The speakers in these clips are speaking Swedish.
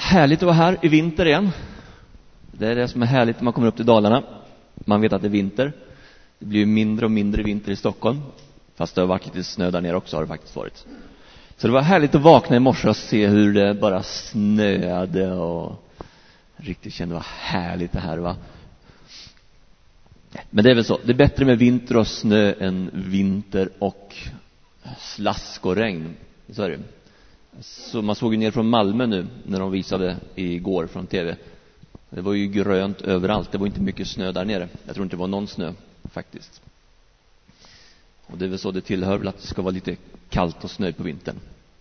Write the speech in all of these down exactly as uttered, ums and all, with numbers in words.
Härligt att vara här i vinter igen. Det är det som är härligt när man kommer upp till Dalarna. Man vet att det är vinter. Det blir ju mindre och mindre vinter i Stockholm. Fast det har varit lite snö där nere också, har det faktiskt varit. Så det var härligt att vakna i morse och se hur det bara snöade. Och riktigt kände vad härligt det här var. Men det är väl så. Det är bättre med vinter och snö än vinter och slask och regn. Så är det. Så man såg ju ner från Malmö nu när de visade igår från tv. Det var ju grönt överallt. Det var inte mycket snö där nere. Jag tror inte det var någon snö faktiskt. Och det är väl så det tillhör väl att det ska vara lite kallt och snö på vintern.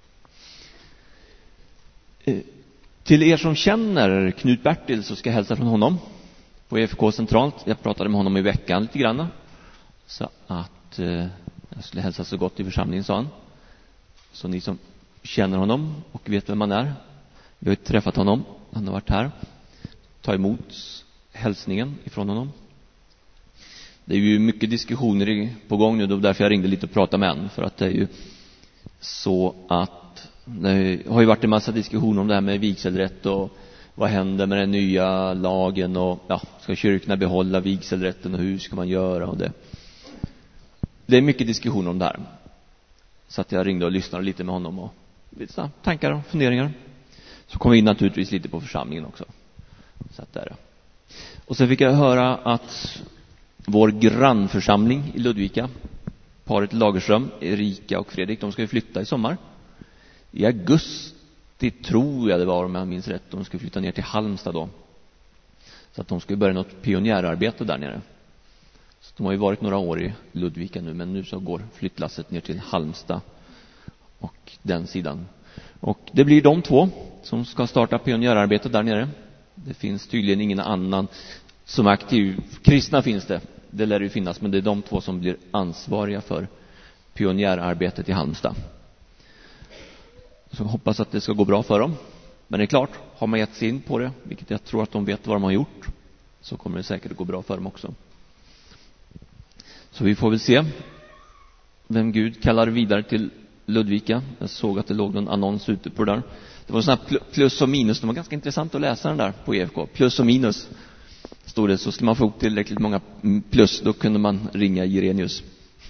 Till er som känner Knut Bertil så ska jag hälsa från honom på E F K centralt. Jag pratade med honom i veckan lite grann. Så att eh, jag skulle hälsa så gott i församlingen, sa han. Så ni som känner honom och vet vem man är. Vi har ju träffat honom. Han har varit här. Ta emot hälsningen ifrån honom. Det är ju mycket diskussioner på gång nu. Då därför jag ringde lite och pratade med honom. För att det är ju så att det har ju varit en massa diskussioner om det här med vigselrätt och vad händer med den nya lagen och ja, ska kyrkorna behålla vigselrätten och hur ska man göra och det. Det är mycket diskussion om det här. Så att jag ringde och lyssnade lite med honom och lite tankar och funderingar. Så kom vi in naturligtvis lite på församlingen också. Så att där. Och sen fick jag höra att vår grannförsamling i Ludvika, paret Lagerström, Erika och Fredrik, de ska ju flytta i sommar. I augusti tror jag det var, om jag minns rätt. De ska flytta ner till Halmstad då. Så att de ska börja något pionjärarbete där nere. Så de har ju varit några år i Ludvika nu, men nu så går flyttlasset ner till Halmstad och den sidan. Och det blir de två som ska starta pionjärarbetet där nere. Det finns tydligen ingen annan som är aktiv. Kristna finns det, det lär ju finnas, men det är de två som blir ansvariga för pionjärarbetet i Halmstad. Så jag hoppas att det ska gå bra för dem. Men det är klart, har man gett sig in på det, vilket jag tror att de vet vad de har gjort, så kommer det säkert att gå bra för dem också. Så vi får väl se vem Gud kallar vidare till Ludvika. Jag såg att det låg någon annons ute på det där. Det var sån här plus och minus. Det var ganska intressant att läsa den där på E F K. Plus och minus stod det. Så skulle man få upp tillräckligt många plus, då kunde man ringa Jirenius.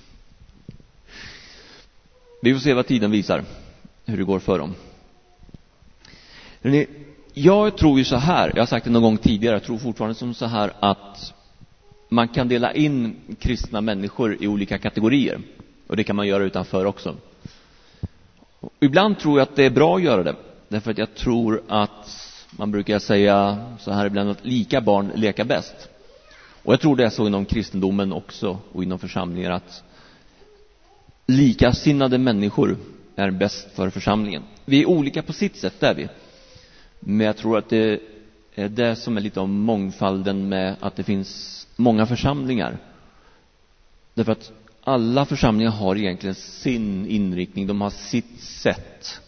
Vi får se vad tiden visar. Hur det går för dem. Jag tror ju så här. Jag har sagt det någon gång tidigare. Jag tror fortfarande som så här att man kan dela in kristna människor i olika kategorier. Och det kan man göra utanför också. Och ibland tror jag att det är bra att göra det. Därför att jag tror att man brukar säga så här ibland att lika barn leka bäst. Och jag tror det är så inom kristendomen också och inom församlingar att likasinnade människor är bäst för församlingen. Vi är olika på sitt sätt, där vi. Men jag tror att det är det som är lite av mångfalden med att det finns många församlingar. Därför att alla församlingar har egentligen sin inriktning. De har sitt sätt.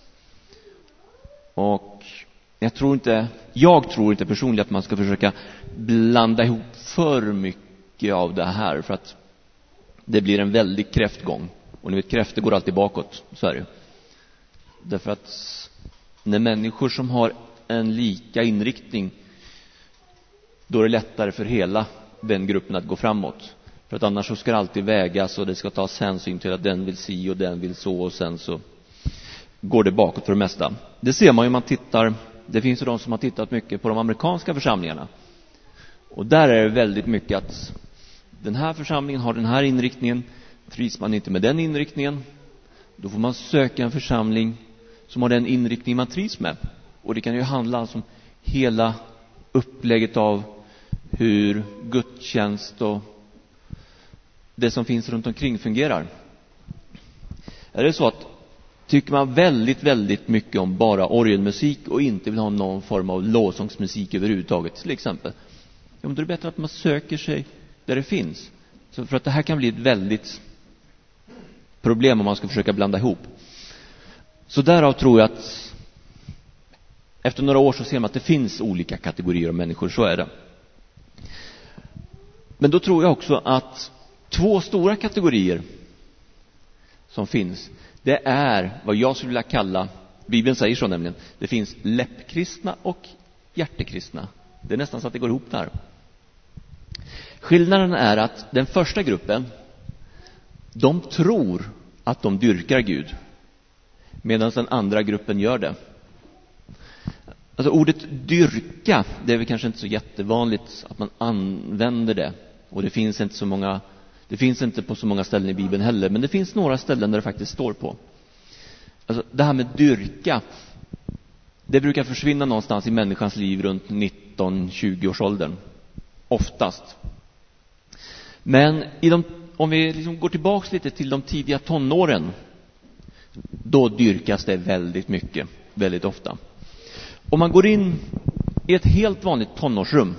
Och jag tror inte, jag tror inte personligen att man ska försöka blanda ihop för mycket av det här. För att det blir en väldig kräftgång. Och ni vet, kräftor går alltid bakåt. Så är det. Därför att när människor som har en lika inriktning, då är det lättare för hela den gruppen att gå framåt. För att annars så ska det alltid vägas och det ska tas hänsyn till att den vill si och den vill så, och sen så går det bakåt för det mesta. Det ser man ju om man tittar. Det finns ju de som har tittat mycket på de amerikanska församlingarna. Och där är det väldigt mycket att den här församlingen har den här inriktningen. Trivs man inte med den inriktningen, då får man söka en församling som har den inriktning man trivs med. Och det kan ju handla alltså om hela upplägget av hur gudstjänst och det som finns runt omkring fungerar. Är det så att tycker man väldigt, väldigt mycket om bara orgelmusik och inte vill ha någon form av lovsångsmusik överhuvudtaget till exempel, ja, men då är det bättre att man söker sig där det finns. Så för att det här kan bli ett väldigt problem om man ska försöka blanda ihop. Så därav tror jag att efter några år så ser man att det finns olika kategorier av människor, så är det. Men då tror jag också att två stora kategorier som finns, det är vad jag skulle vilja kalla Bibeln säger så nämligen. Det finns läppkristna och hjärtekristna. Det är nästan så att det går ihop där. Skillnaden är att den första gruppen, de tror att de dyrkar Gud, medan den andra gruppen gör det. Alltså ordet dyrka, det är väl kanske inte så jättevanligt att man använder det. Och det finns inte så många, det finns inte på så många ställen i Bibeln heller, men det finns några ställen där det faktiskt står på. Alltså det här med dyrka, det brukar försvinna någonstans i människans liv runt nitton till tjugo års åldern. Oftast. Men i de, om vi liksom går tillbaka lite till de tidiga tonåren, då dyrkas det väldigt mycket, väldigt ofta. Om man går in i ett helt vanligt tonårsrum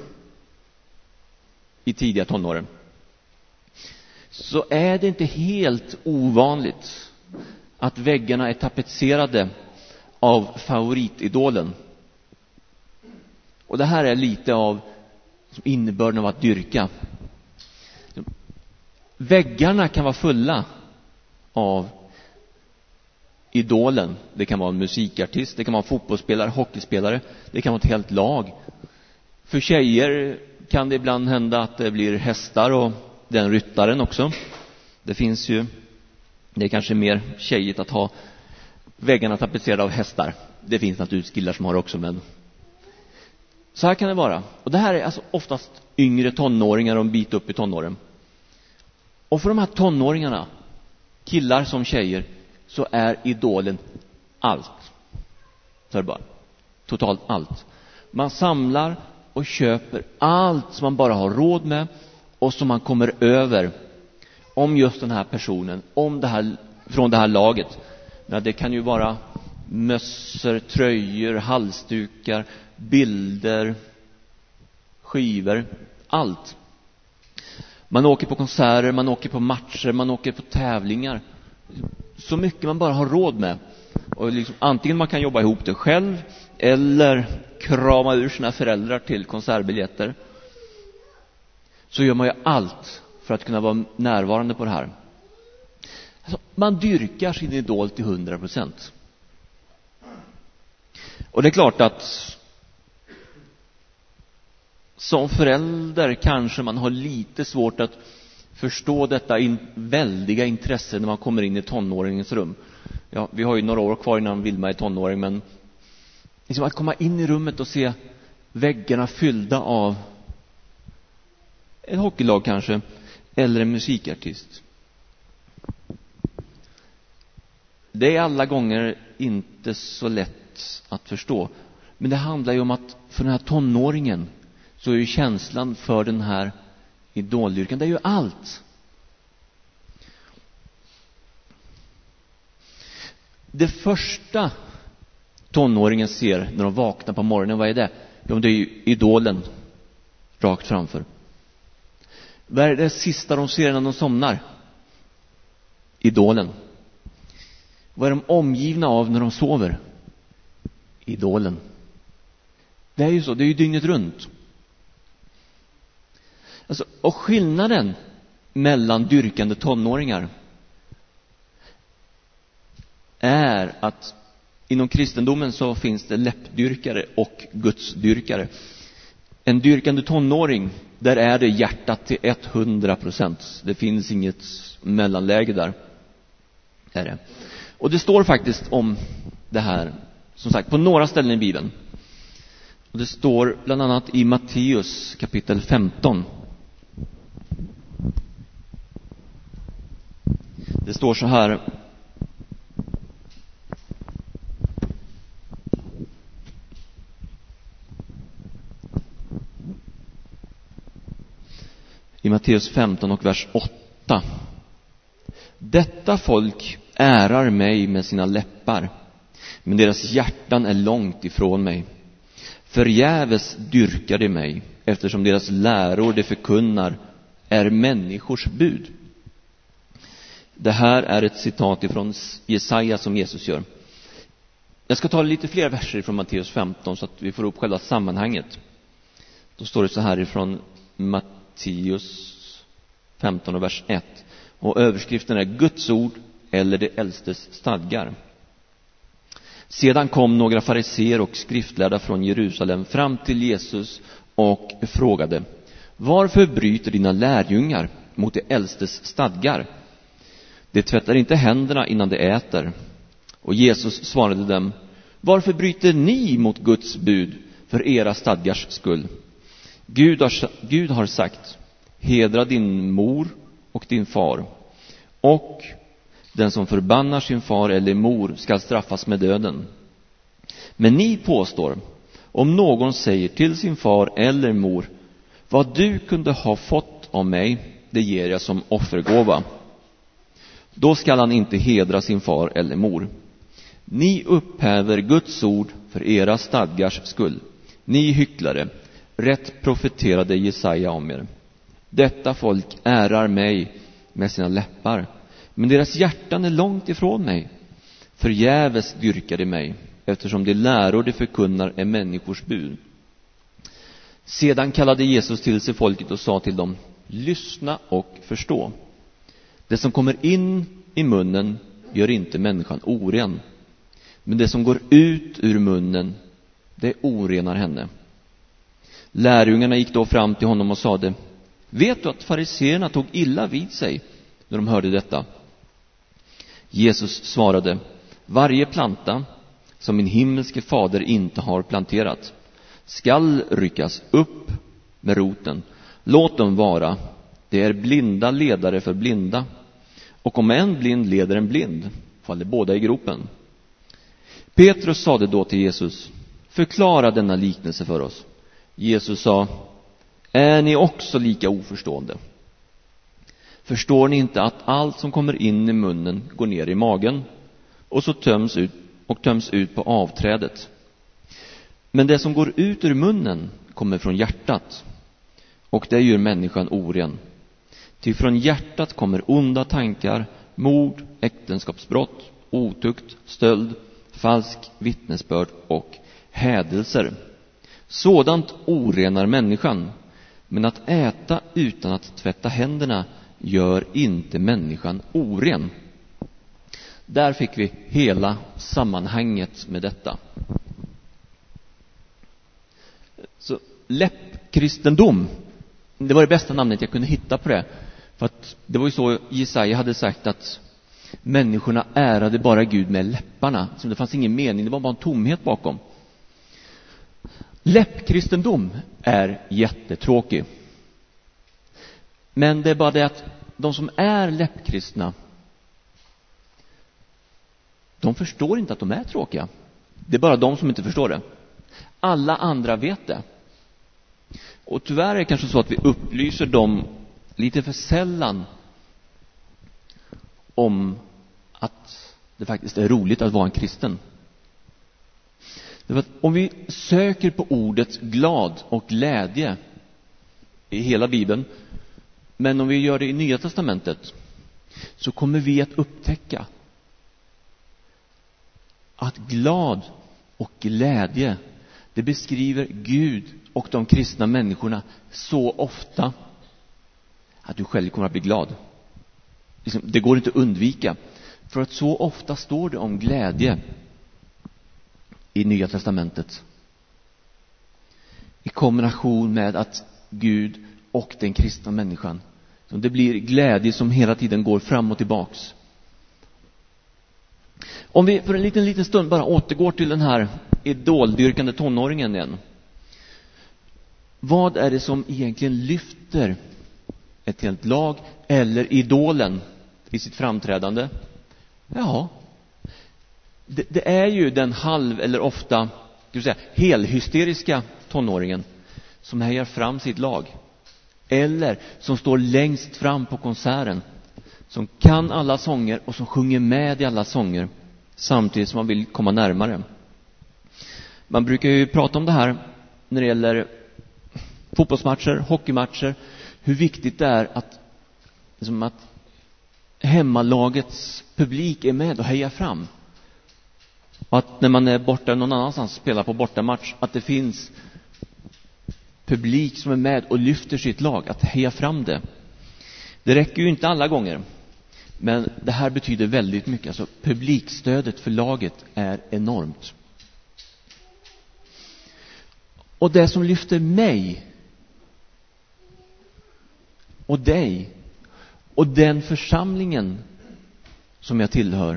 i tidiga tonåren, så är det inte helt ovanligt att väggarna är tapetserade av favoritidolen. Och det här är lite av innebörden av att dyrka. Väggarna kan vara fulla av idolen. Det kan vara en musikartist, det kan vara en fotbollsspelare, hockeyspelare, det kan vara ett helt lag. För tjejer kan det ibland hända att det blir hästar och den ryttaren också. Det finns ju, det är kanske mer tjejigt att ha väggarna tapetserade av hästar. Det finns naturligtvis killar som har också, men så här kan det vara. Och det här är alltså oftast yngre tonåringar och en bit upp i tonåren. Och för de här tonåringarna, killar som tjejer, så är idolen allt. Så är det bara. Totalt allt. Man samlar och köper allt som man bara har råd med och som man kommer över om just den här personen, om det här, från det här laget. Men det kan ju vara mössor, tröjor, halsdukar, bilder, skivor, allt. Man åker på konserter, man åker på matcher, man åker på tävlingar. Så mycket man bara har råd med. Och liksom, antingen man kan jobba ihop det själv eller krama ur sina föräldrar till konsertbiljetter. Så gör man ju allt för att kunna vara närvarande på det här. Alltså, man dyrkar sin idol till hundra procent. Och det är klart att som förälder kanske man har lite svårt att förstå detta in, väldiga intresse när man kommer in i tonåringens rum. Ja, vi har ju några år kvar innan Vilma är tonåring, men liksom att komma in i rummet och se väggarna fyllda av ett hockeylag kanske, eller en musikartist. Det är alla gånger inte så lätt att förstå. Men det handlar ju om att för den här tonåringen så är ju känslan för den här idoldyrkan, det är ju allt. Det första tonåringen ser när de vaknar på morgonen, vad är det? Ja, det är ju idolen rakt framför. Vad är det sista de ser när de somnar? Idolen. Vad är de omgivna av när de sover? Idolen. Det är ju så, det är ju dygnet runt. Alltså, och skillnaden mellan dyrkande tonåringar är att inom kristendomen så finns det läppdyrkare och gudsdyrkare. En dyrkande tonåring, där är det hjärtat till hundra procent. Det finns inget mellanläge där. Är det. Och det står faktiskt om det här, som sagt, på några ställen i Bibeln. Och det står bland annat i Matteus kapitel femton. Det står så här: i Matteus femton och vers åtta. Detta folk ärar mig med sina läppar, men deras hjärtan är långt ifrån mig. Förgäves dyrkar de mig, eftersom deras läror de förkunnar är människors bud. Det här är ett citat ifrån Jesaja som Jesus gör. Jag ska ta lite fler verser från Matteus femton så att vi får upp själva sammanhanget. Då står det så här ifrån Matteus femton och vers ett. Och överskriften är Guds ord eller det äldstes stadgar. Sedan kom några fariseer och skriftlärda från Jerusalem fram till Jesus och frågade: varför bryter dina lärjungar mot de äldstes stadgar? De tvättar inte händerna innan de äter. Och Jesus svarade dem: varför bryter ni mot Guds bud för era stadgars skull? Gud har, Gud har sagt: hedra din mor och din far, och den som förbannar sin far eller mor ska straffas med döden. Men ni påstår: om någon säger till sin far eller mor: vad du kunde ha fått av mig, det ger jag som offergåva, då skall han inte hedra sin far eller mor. Ni upphäver Guds ord för era stadgars skull. Ni hycklare, rätt profeterade Jesaja om er. Detta folk ärar mig med sina läppar, men deras hjärtan är långt ifrån mig. Förgäves dyrkar de mig, eftersom de läror de förkunnar är människors bud. Sedan kallade Jesus till sig folket och sa till dem: lyssna och förstå. Det som kommer in i munnen gör inte människan oren, men det som går ut ur munnen, det orenar henne. Lärjungarna gick då fram till honom och sade: vet du att fariseerna tog illa vid sig när de hörde detta? Jesus svarade: varje planta som min himmelske fader inte har planterat skall ryckas upp med roten. Låt dem vara. Det är blinda ledare för blinda, och om en blind leder en blind faller båda i gropen. Petrus sade då till Jesus: förklara denna liknelse för oss. Jesus sa: är ni också lika oförstående? Förstår ni inte att allt som kommer in i munnen går ner i magen och så töms ut och töms ut på avträdet? Men det som går ut ur munnen kommer från hjärtat, och det gör människan oren. Till från hjärtat kommer onda tankar, mord, äktenskapsbrott, otukt, stöld, falsk vittnesbörd och hädelser. Sådant orenar människan, men att äta utan att tvätta händerna gör inte människan oren. Där fick vi hela sammanhanget med detta. Så läppkristendom, det var det bästa namnet jag kunde hitta på det. För att det var ju så Jesaja hade sagt, att människorna ärade bara Gud med läpparna. Så det fanns ingen mening, det var bara en tomhet bakom. Läppkristendom är jättetråkig. Men det är bara det att de som är läppkristna, de förstår inte att de är tråkiga. Det är bara de som inte förstår det. Alla andra vet det. Och tyvärr är det kanske så att vi upplyser dem lite för sällan om att det faktiskt är roligt att vara en kristen. Därför att om vi söker på ordet glad och glädje i hela Bibeln, men om vi gör det i Nya testamentet, så kommer vi att upptäcka att glad och glädje, det beskriver Gud och de kristna människorna så ofta att du själv kommer att bli glad. Det går inte att undvika. För att så ofta står det om glädje i Nya testamentet, i kombination med att Gud och den kristna människan, så det blir glädje som hela tiden går fram och tillbaks. Om vi för en liten, liten stund bara återgår till den här idoldyrkande tonåringen igen. Vad är det som egentligen lyfter ett helt lag eller idolen i sitt framträdande? Ja, det, det är ju den halv eller ofta, ska vi säga, helhysteriska tonåringen som hejar fram sitt lag, eller som står längst fram på konserten, som kan alla sånger och som sjunger med i alla sånger samtidigt som man vill komma närmare. Man brukar ju prata om det här när det gäller fotbollsmatcher, hockeymatcher, hur viktigt det är att, liksom att hemmalagets publik är med och hejar fram. Och att när man är borta någon annanstans och spelar på bortamatch, att det finns publik som är med och lyfter sitt lag, att heja fram det. Det räcker ju inte alla gånger. Men det här betyder väldigt mycket. Alltså, publikstödet för laget är enormt. Och det som lyfter mig och dig och den församlingen som jag tillhör,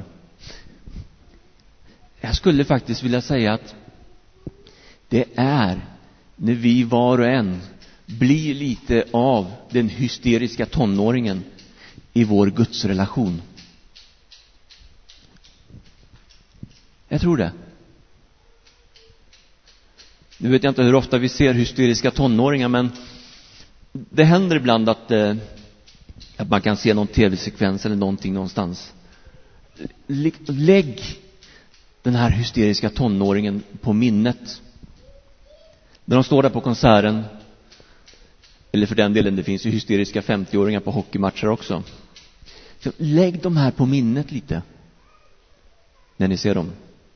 jag skulle faktiskt vilja säga att det är när vi var och en blir lite av den hysteriska tonåringen i vår gudsrelation. Jag tror det. Nu vet jag inte hur ofta vi ser hysteriska tonåringar, men det händer ibland att, eh, att man kan se någon tv-sekvens eller någonting någonstans. Lägg den här hysteriska tonåringen på minnet. När de står där på konserten, eller för den delen, det finns ju hysteriska femtioåringar på hockeymatcher också. Så lägg de här på minnet lite när ni ser dem.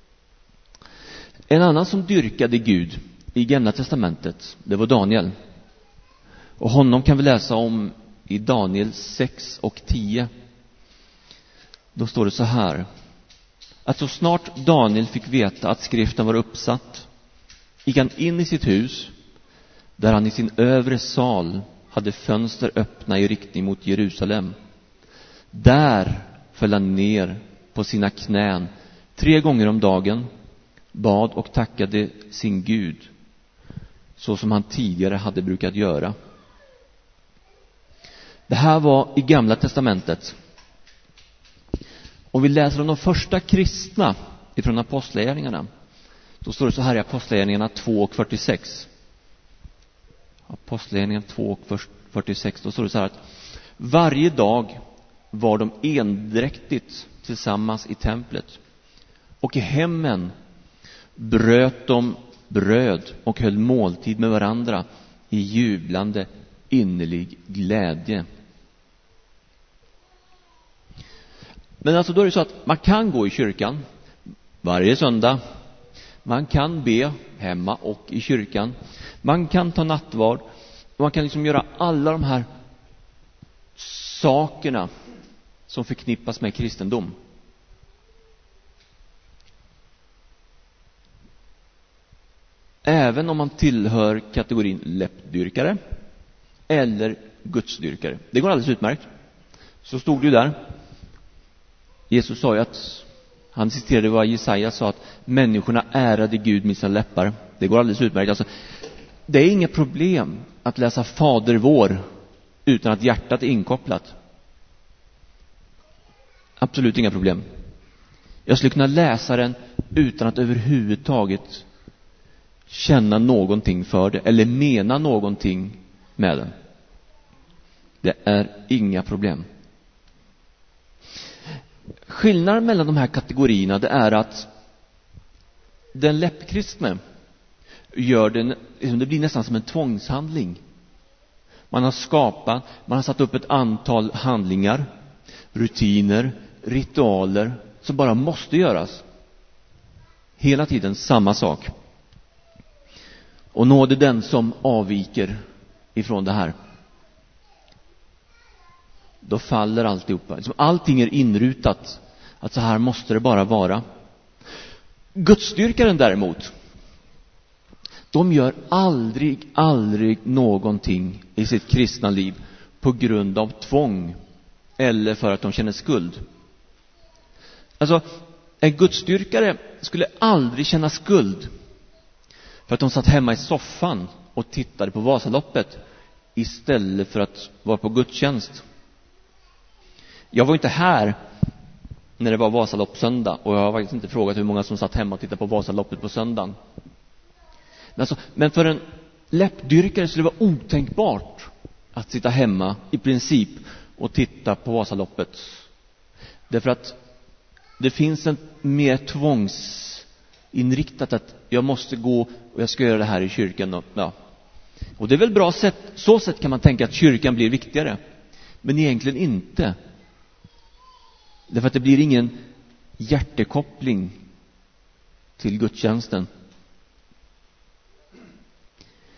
En annan som dyrkade Gud i Gamla testamentet, det var Daniel. Och honom kan vi läsa om i Daniel sex och tio. Då står det så här: att så snart Daniel fick veta att skriften var uppsatt, gick han in i sitt hus, där han i sin övre sal hade fönster öppna i riktning mot Jerusalem. Där föll han ner på sina knän tre gånger om dagen, bad och tackade sin Gud, så som han tidigare hade brukat göra. Det här var i Gamla testamentet. Och vi läser om de första kristna ifrån apostlagärningarna. Då står det så här i apostlagärningarna två och fyrtiosex. Apostlagärningarna två och fyrtiosex, då står det så här att varje dag var de endräktigt tillsammans i templet, och i hemmen bröt de bröd och höll måltid med varandra i jublande innerlig glädje. Men alltså då är det så att man kan gå i kyrkan varje söndag. Man kan be hemma och i kyrkan. Man kan ta nattvard. Man kan liksom göra alla de här sakerna som förknippas med kristendom. Även om man tillhör kategorin läppdyrkare eller gudsdyrkare. Det går alldeles utmärkt. Så stod det ju där. Jesus sa ju att, han citerade vad Jesaja sa, att människorna ärade Gud med sina läppar. Det går alldeles utmärkt. Alltså, det är inget problem att läsa Fader vår utan att hjärtat är inkopplat. Absolut inga problem. Jag skulle kunna läsa den utan att överhuvudtaget känna någonting för det eller mena någonting med den. Det är inga problem. Skillnaden mellan de här kategorierna, det är att den läppkristne gör den, det blir nästan som en tvångshandling. Man har skapat, man har satt upp ett antal handlingar, rutiner, ritualer som bara måste göras. Hela tiden samma sak. Och nåd är den som avviker ifrån det här. Då faller alltihopa. Allting är inrutat. Att så här måste det bara vara. Gudsdyrkaren däremot, de gör aldrig, aldrig någonting i sitt kristna liv på grund av tvång eller för att de känner skuld. Alltså, en gudsdyrkare skulle aldrig känna skuld för att de satt hemma i soffan och tittade på Vasaloppet istället för att vara på gudstjänst. Jag var inte här när det var Vasaloppssöndag, och jag har faktiskt inte frågat hur många som satt hemma och tittade på Vasaloppet på söndagen. Men, alltså, men för en läppdyrkare skulle det vara otänkbart att sitta hemma i princip och titta på Vasaloppet. Därför att det finns en mer tvångsinriktat att jag måste gå och jag ska göra det här i kyrkan. Och, ja. och det är väl bra sätt, så sätt kan man tänka att kyrkan blir viktigare. Men egentligen inte. Därför att det blir ingen hjärtekoppling till gudstjänsten.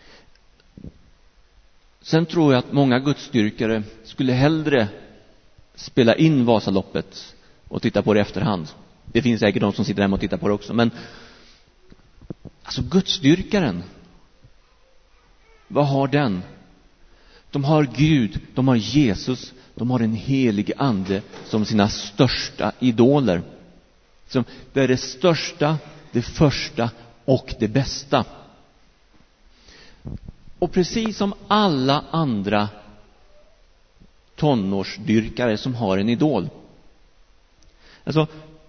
Sen tror jag att många gudsdyrkare skulle hellre spela in Vasaloppet och titta på det i efterhand. Det finns säkert de som sitter hemma och tittar på det också. Men alltså gudsdyrkaren, vad har den? De har Gud, de har Jesus, de har en helig ande som sina största idoler. Som det är det största, det första och det bästa. Och precis som alla andra tonårsdyrkare som har en idol, alltså,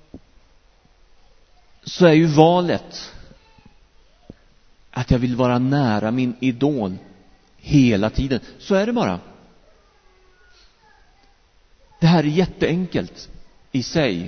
så är ju valet att jag vill vara nära min idol hela tiden. Så är det bara. Det här är jätteenkelt i sig.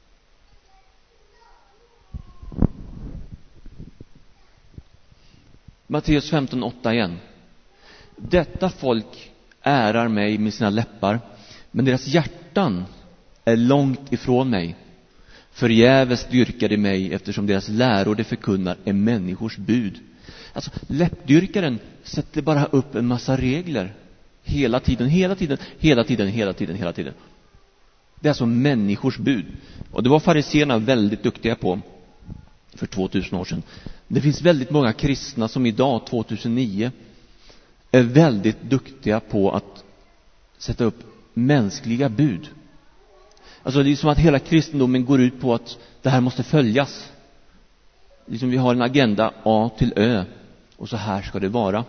Matteus femton åtta igen. Detta folk ärar mig med sina läppar, men deras hjärtan är långt ifrån mig. Förgäves dyrkar de mig, eftersom deras läror de förkunnar är människors bud. Alltså, läppdyrkaren sätter bara upp en massa regler hela tiden, hela tiden, hela tiden, hela tiden, hela tiden. Det är alltså människors bud. Och det var fariséerna väldigt duktiga på för tvåtusen år sedan. Det finns väldigt många kristna som idag, tvåtusen nio, är väldigt duktiga på att sätta upp mänskliga bud. Alltså det är som att hela kristendomen går ut på att det här måste följas. Liksom vi har en agenda A till Ö, och så här ska det vara.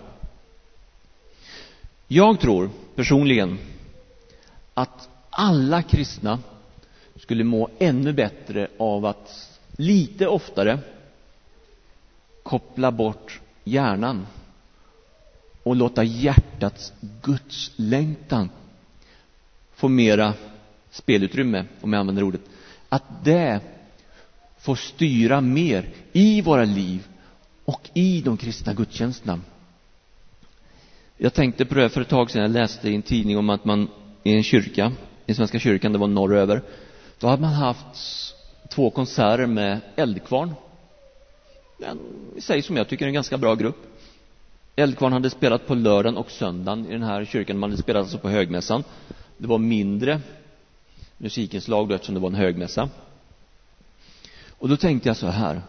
Jag tror personligen att alla kristna skulle må ännu bättre av att lite oftare koppla bort hjärnan och låta hjärtats Guds längtan få mera spelutrymme, om jag använder ordet. Att det får styra mer i våra liv och i de kristna gudstjänsterna. Jag tänkte på det för ett tag sedan. Jag läste i en tidning om att man i en kyrka, i Svenska kyrkan, det var norröver, då hade man haft två konserter med Eldkvarn. En, i sig som jag tycker är en ganska bra grupp. Eldkvarn hade spelat på lördagen och söndagen i den här kyrkan. Man hade spelat alltså på högmässan. Det var mindre musikinslag då, eftersom det var en högmässa. Och då tänkte jag så här: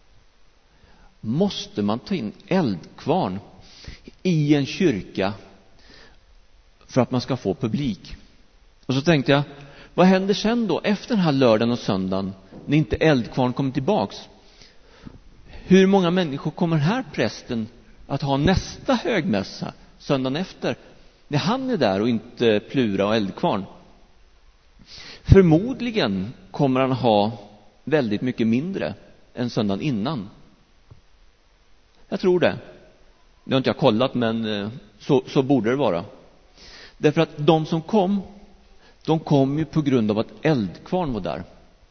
måste man ta in Eldkvarn i en kyrka för att man ska få publik? Och så tänkte jag, vad händer sen då efter den här lördagen och söndagen när inte Eldkvarn kommer tillbaks? Hur många människor kommer den här prästen att ha nästa högmässa söndagen efter, när han är där och inte Plura och Eldkvarn? Förmodligen kommer han ha väldigt mycket mindre än söndagen innan. Jag tror det. Det har inte jag kollat, men så, så borde det vara. Därför att de som kom, de kom ju på grund av att Eldkvarn var där.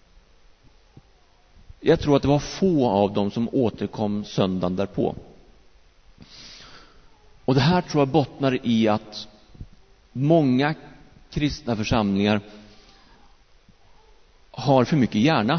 Jag tror att det var få av dem som återkom söndagen därpå. Och det här tror jag bottnar i att många kristna församlingar har för mycket hjärna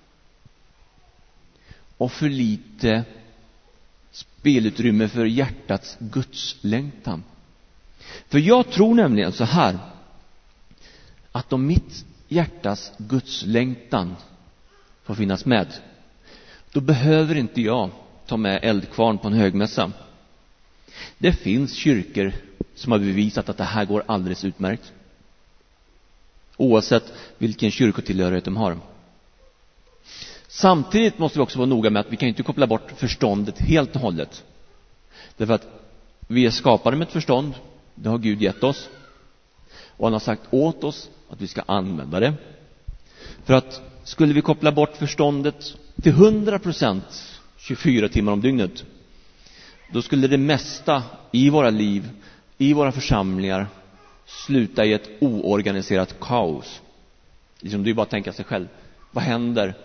och för lite spelutrymme för hjärtats gudslängtan. För jag tror nämligen så här, att om mitt hjärtas gudslängtan får finnas med, då behöver inte jag ta med Eldkvarn på en högmässa. Det finns kyrkor som har bevisat att det här går alldeles utmärkt, oavsett vilken kyrkotillhörighet de har. Samtidigt måste vi också vara noga med att vi kan inte koppla bort förståndet helt och hållet. Därför att vi är skapade med ett förstånd. Det har Gud gett oss. Och han har sagt åt oss att vi ska använda det. För att skulle vi koppla bort förståndet till hundra procent tjugofyra timmar om dygnet, då skulle det mesta i våra liv, i våra församlingar, sluta i ett oorganiserat kaos. Liksom, det är bara att tänka sig själv. Vad händer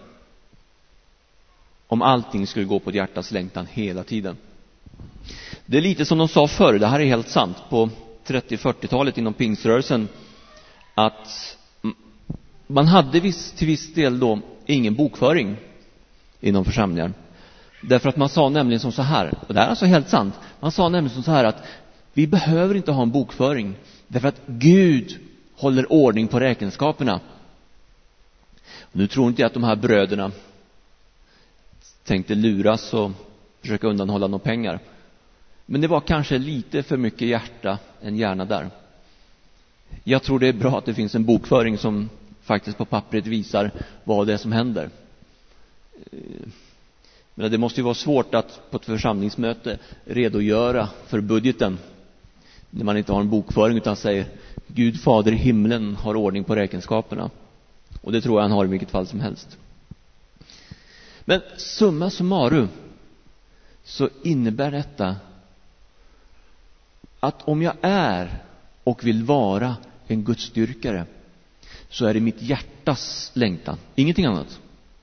om allting skulle gå på ett hjärtas längtan hela tiden? Det är lite som de sa förr, det här är helt sant, på trettio-fyrtiotalet inom pingströrelsen, att man hade viss, till viss del då ingen bokföring inom församlingar. Därför att man sa nämligen som så här, och det är alltså helt sant, man sa nämligen som så här att vi behöver inte ha en bokföring, därför att Gud håller ordning på räkenskaperna. Nu tror inte jag att de här bröderna tänkte luras och försöka undanhålla några pengar. Men det var kanske lite för mycket hjärta än hjärna där. Jag tror det är bra att det finns en bokföring som faktiskt på pappret visar vad det är som händer. Men det måste ju vara svårt att på ett församlingsmöte redogöra för budgeten när man inte har en bokföring utan säger Gud fader i himlen har ordning på räkenskaperna. Och det tror jag han har i vilket fall som helst. Men summa summarum så innebär detta att om jag är och vill vara en gudsdyrkare så är det mitt hjärtas längtan, ingenting annat,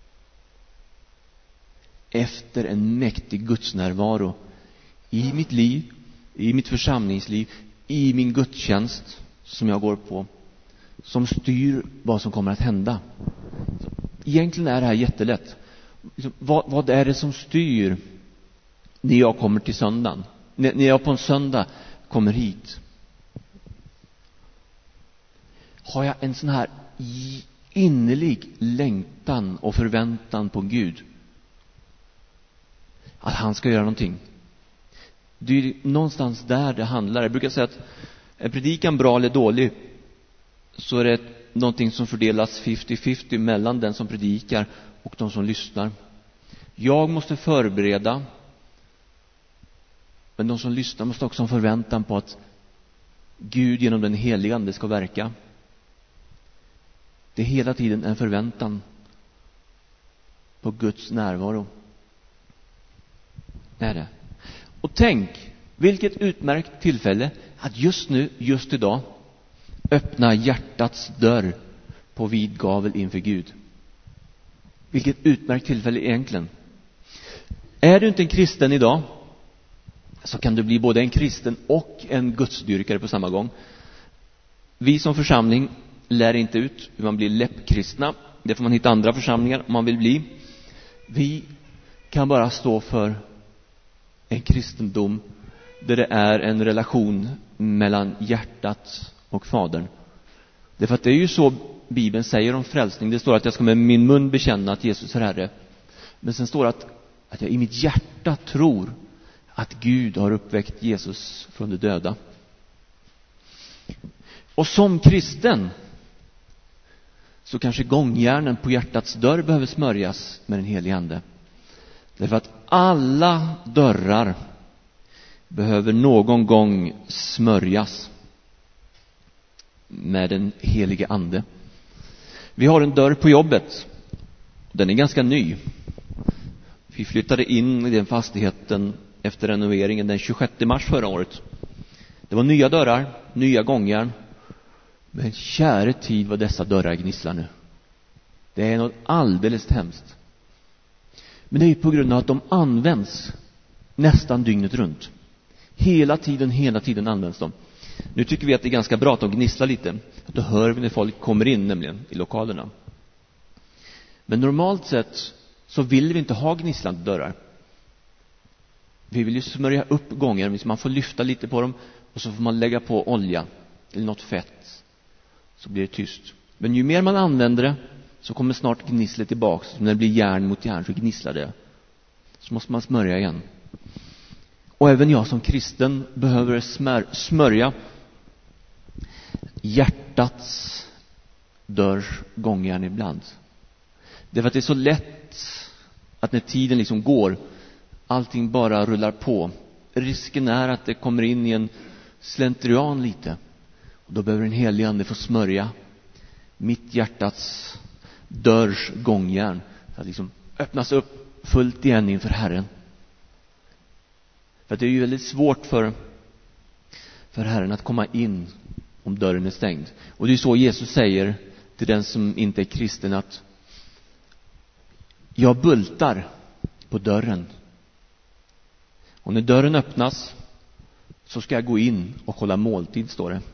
efter en mäktig gudsnärvaro i mitt liv, i mitt församlingsliv, i min gudstjänst som jag går på, som styr vad som kommer att hända. Egentligen är det här jättelätt. Vad, vad är det som styr när jag kommer till söndagen? När, när jag på en söndag kommer hit? Har jag en sån här innerlig längtan och förväntan på Gud? Att han ska göra någonting. Det är någonstans där det handlar. Jag brukar säga att är predikan bra eller dålig så är det någonting som fördelas femtio femtio mellan den som predikar och de som lyssnar. Jag måste förbereda, men de som lyssnar måste också ha förväntan på att Gud genom den heliga ande ska verka. Det är hela tiden en förväntan på Guds närvaro. Det är det. Och tänk, vilket utmärkt tillfälle att just nu, just idag öppna hjärtats dörr på vid gavel inför Gud. Vilket utmärkt tillfälle egentligen. Är du inte en kristen idag så kan du bli både en kristen och en gudsdyrkare på samma gång. Vi som församling lär inte ut hur man blir läppkristna. Det får man hitta andra församlingar om man vill bli. Vi kan bara stå för en kristendom där det är en relation mellan hjärtat och fadern. Därför att det är ju så Bibeln säger om frälsning. Det står att jag ska med min mun bekänna att Jesus är Herre. Men sen står det att, att jag i mitt hjärta tror att Gud har uppväckt Jesus från de döda. Och som kristen så kanske gångjärnen på hjärtats dörr behöver smörjas med den helige ande. Därför att alla dörrar behöver någon gång smörjas med den helige ande. Vi har en dörr på jobbet. Den är ganska ny. Vi flyttade in i den fastigheten efter renoveringen den tjugosjätte mars förra året. Det var nya dörrar, nya gångjärn. Men käre tid vad dessa dörrar gnisslar nu. Det är något alldeles hemskt. Men det är ju på grund av att de används nästan dygnet runt. Hela tiden, hela tiden används de. Nu tycker vi att det är ganska bra att de gnisslar lite. Då hör vi när folk kommer in nämligen i lokalerna. Men normalt sett så vill vi inte ha gnisslande dörrar. Vi vill ju smörja upp gången. Man får lyfta lite på dem och så får man lägga på olja eller något fett. Så blir det tyst. Men ju mer man använder det så kommer snart gnisslet tillbaka. Så när det blir järn mot järn så gnisslar det. Så måste man smörja igen. Och även jag som kristen behöver smör, smörja hjärtats dörrs gångjärn ibland. Det är för att det är så lätt att när tiden liksom går allting bara rullar på. Risken är att det kommer in i en slentrian lite. Och då behöver en helig ande få smörja mitt hjärtats dörrs gångjärn. Så att liksom öppnas upp fullt igen inför Herren. För att det är ju väldigt svårt för, för Herren att komma in om dörren är stängd. Och det är så Jesus säger till den som inte är kristen att jag bultar på dörren. Och när dörren öppnas så ska jag gå in och hålla måltid, står det.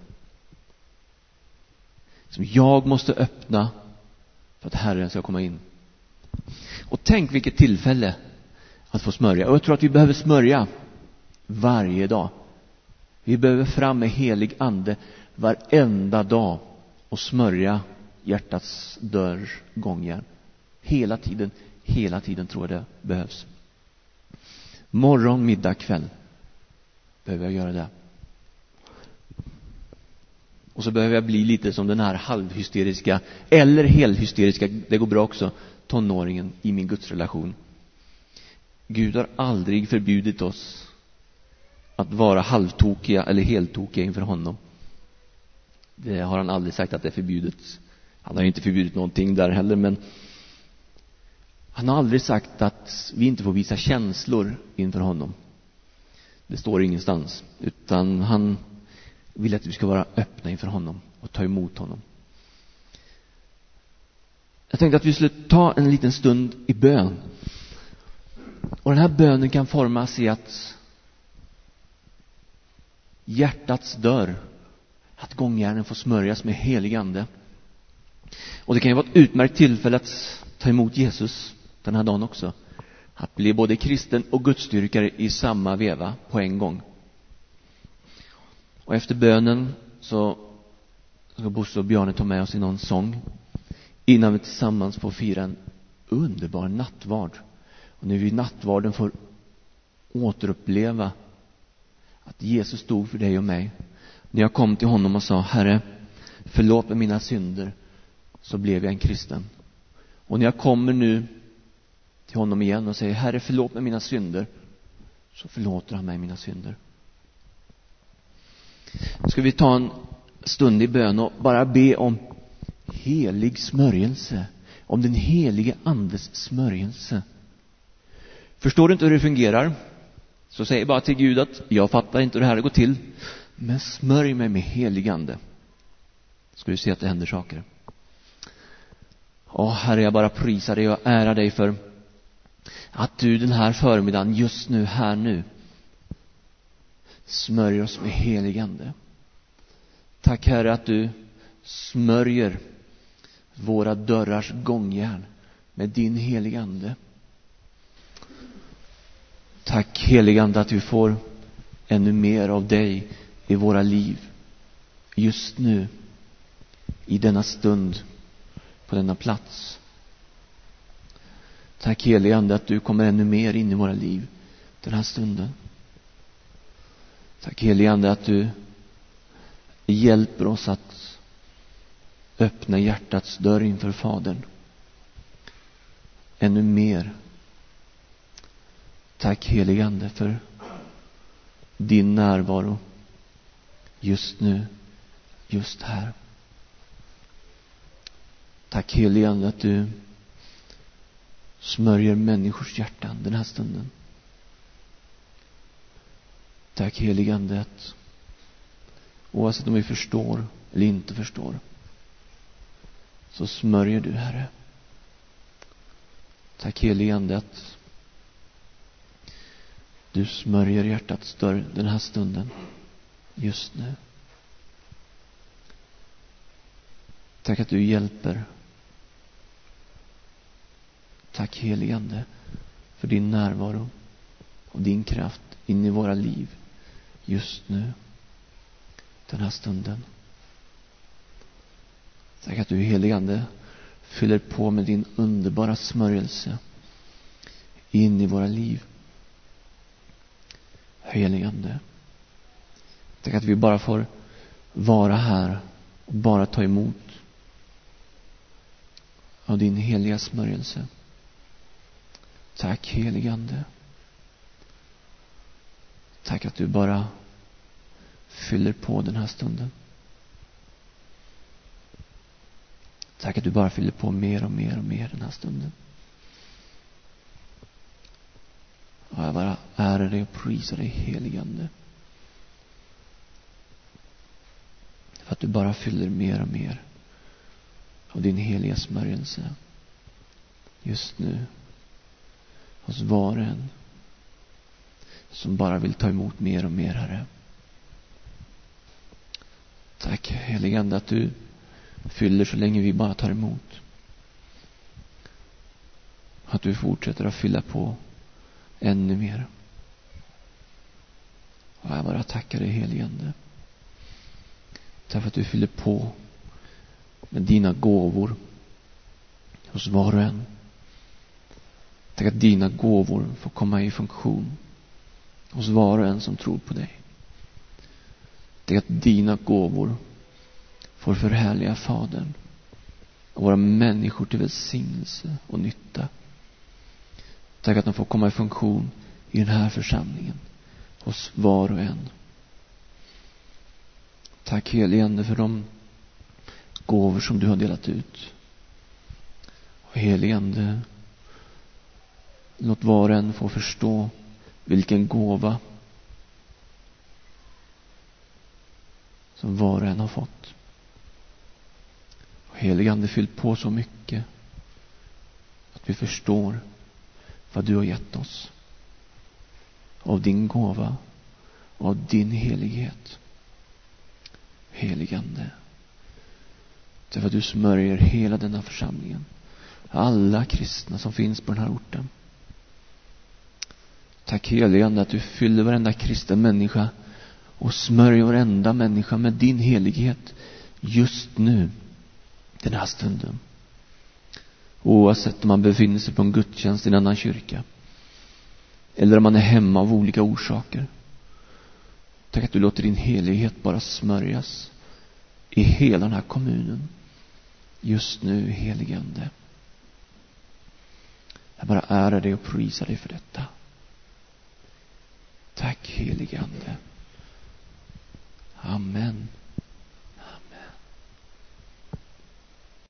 Som jag måste öppna för att Herren ska komma in. Och tänk vilket tillfälle att få smörja. Och jag tror att vi behöver smörja varje dag. Vi behöver fram med helig ande varenda dag och smörja hjärtats dörr gångjärn. Hela tiden, hela tiden tror jag det behövs. Morgon, middag, kväll behöver jag göra det. Och så behöver jag bli lite som den här halvhysteriska eller helhysteriska, det går bra också, tonåringen i min gudsrelation. Gud har aldrig förbjudit oss att vara halvtokiga eller heltokiga inför honom. Det har han aldrig sagt att det är förbjudet. Han har inte förbjudit någonting där heller, men han har aldrig sagt att vi inte får visa känslor inför honom. Det står ingenstans, utan han vill att vi ska vara öppna inför honom och ta emot honom. Jag tänkte att vi skulle ta en liten stund i bön. Och den här bönen kan formas i att hjärtats dörr, att gångjärnen får smörjas med helig ande. Och det kan ju vara ett utmärkt tillfälle att ta emot Jesus den här dagen också. Att bli både kristen och gudsdyrkare i samma veva på en gång. Och efter bönen så ska Bosse och Bjarne ta med oss i någon sång innan vi tillsammans får fira en underbar nattvard. Och när vi i nattvarden får återuppleva att Jesus stod för dig och mig. När jag kom till honom och sa: Herre, förlåt mig mina synder, så blev jag en kristen. Och när jag kommer nu till honom igen och säger: Herre, förlåt mig mina synder, så förlåter han mig mina synder. Nu ska vi ta en stund i bön och bara be om helig smörjelse, om den helige andes smörjelse. Förstår du inte hur det fungerar, så säg bara till Gud att jag fattar inte hur det här går till, men smörj mig med helig ande. Ska du se att det händer saker. Åh Herre, jag bara prisar dig och ärar dig för att du den här förmiddagen, just nu, här nu, smörjer oss med helig ande. Tack Herre att du smörjer våra dörrars gångjärn med din helig ande. Tack helig ande att vi får ännu mer av dig i våra liv just nu, i denna stund, på denna plats. Tack helig ande att du kommer ännu mer in i våra liv den här stunden. Tack helig ande att du hjälper oss att öppna hjärtats dörr inför Fadern ännu mer. Tack helig ande för din närvaro just nu, just här. Tack helig ande att du smörjer människors hjärtan den här stunden. Tack helig ande att oavsett om vi förstår eller inte förstår, så smörjer du, Herre. Tack helig ande att du smörjer hjärtats dörr den här stunden, just nu. Tack att du hjälper. Tack helig ande för din närvaro och din kraft in i våra liv just nu, den här stunden. Tack att du helig ande fyller på med din underbara smörjelse in i våra liv. Helig ande, tack att vi bara får vara här och bara ta emot av din heliga smörjelse. Tack helig ande. Tack att du bara fyller på den här stunden. Tack att du bara fyller på mer och mer och mer den här stunden. Och jag bara ärar dig och prisar dig helig ande. För att du bara fyller mer och mer av din heliga smörjelse just nu hos var och en som bara vill ta emot mer och mer, Herre. Tack helig ande att du fyller så länge vi bara tar emot. Att du fortsätter att fylla på ännu mer. Och jag bara tackar dig helig ande. Tack för att du fyller på med dina gåvor hos var och en. Tack att dina gåvor får komma i funktion hos var och en som tror på dig. Tack att dina gåvor får förhärliga Fadern och våra människor till välsignelse och nytta. Tack att de får komma i funktion i den här församlingen hos var och en. Tack helige Ande för de gåvor som du har delat ut. Och helige Ande, låt var och en få förstå vilken gåva som var och en har fått. Och helige Ande, fyll på så mycket att vi förstår vad du har gett oss av din gåva och av din helighet. Helige Ande, därför att du smörjer hela denna församlingen, alla kristna som finns på den här orten. Tack helige Ande att du fyller varenda kristen människa och smörjer varenda människa med din helighet just nu, den här stunden. Oavsett om man befinner sig på en gudstjänst i en annan kyrka eller om man är hemma av olika orsaker. Tack att du låter din helighet bara smörjas i hela den här kommunen just nu, helige Ande. Jag bara ärar dig och prisar dig för detta. Tack helige Ande. Amen.